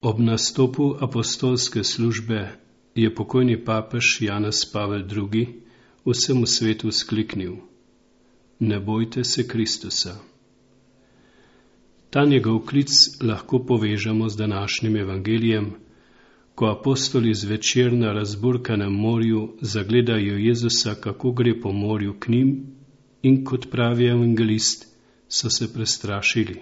Ob nastopu apostolske službe je pokojni papež Janez Pavel II. Vsemu svetu skliknil: Ne bojte se Kristusa. Ta njegov klic lahko povežemo z današnjim evangelijem, ko apostoli zvečer na razburkanem morju zagledajo Jezusa, kako gre po morju k njim, in kot pravi evangelist, so se prestrašili.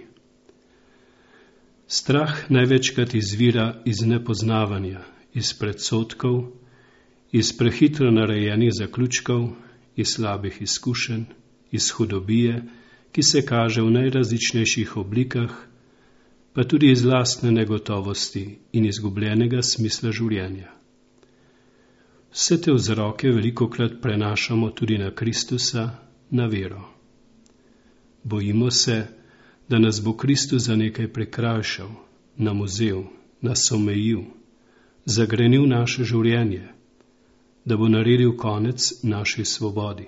Strah največkrat izvira iz nepoznavanja, iz predsodkov, iz prehitro narejenih zaključkov, iz slabih izkušenj, iz hudobije, ki se kaže v najrazličnejših oblikah, pa tudi iz lastne negotovosti in izgubljenega smisla življenja. Vse te vzroke velikokrat prenašamo tudi na Kristusa, na vero. Bojimo se, da nas bo Kristus za nekaj prikrajšal, nam vzel, nas omejil, zagrenil naše življenje, da bo naredil konec naši svobodi.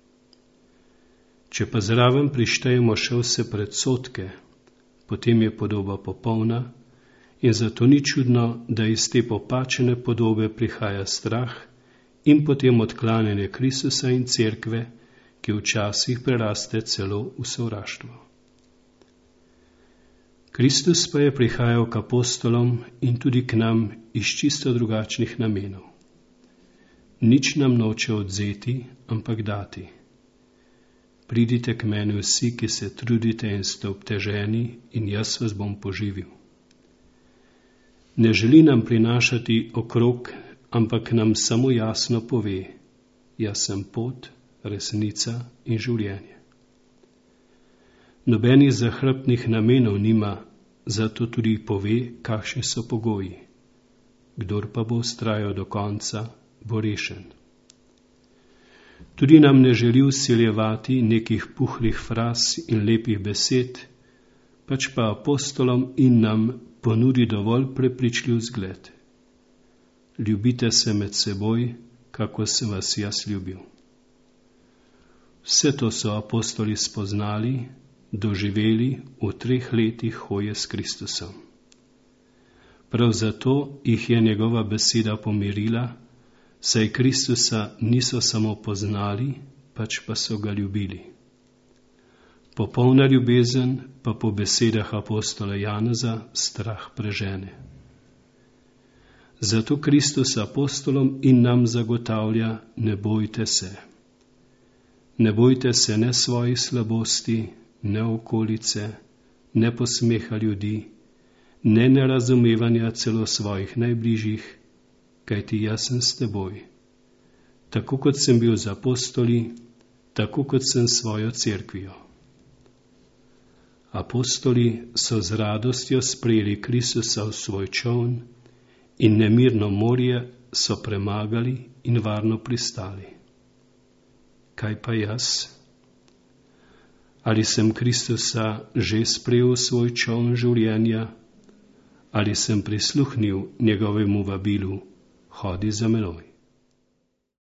Če pa zraven prištejemo še vse predsodke, potem je podoba popolna in zato ni čudno, da iz te popačene podobe prihaja strah in potem odklanjanje Kristusa in cerkve, ki včasih preraste celo v sovraštvo. Kristus pa je prihajal k apostolom in tudi k nam iz čisto drugačnih namenov. Nič nam noče odzeti, ampak dati. Pridite k meni vsi, ki se trudite in ste obteženi, in jaz vas bom poživil. Ne želi nam prinašati okrog, ampak nam samo jasno pove: jaz sem pot, resnica in življenje. Nobenih zahrbtnih namenov nima, zato tudi pove, kakšni so pogoji. Kdor pa bo vztrajal do konca, bo rešen. Tudi nam ne želi vsiljevati nekih puhlih fraz in lepih besed, pač pa apostolom in nam ponudi dovolj prepričljiv zgled. Ljubite se med seboj, kako sem vas jaz ljubil. Vse to so apostoli spoznali, doživeli v 3 letih hoje s Kristusom. Prav zato jih je njegova beseda pomirila, saj Kristusa niso samo poznali, pač pa so ga ljubili. Popolna ljubezen pa po besedah apostola Janeza strah prežene. Zato Kristus apostolom in nam zagotavlja: ne bojte se. Ne bojte se ne svojih slabosti, ne okolice, ne posmeha ljudi, ne nerazumevanja celo svojih najbližjih, kajti jaz sem s teboj. Tako kot sem bil z apostoli, tako kot sem s svojo cerkvijo. Apostoli so z radostjo sprejeli Kristusa v svoj čoln in nemirno morje so premagali in varno pristali. Kaj pa jaz? Ali sem Kristusa že sprejel v svoj čoln življenja, ali sem prisluhnil njegovemu vabilu: hodi za menoj.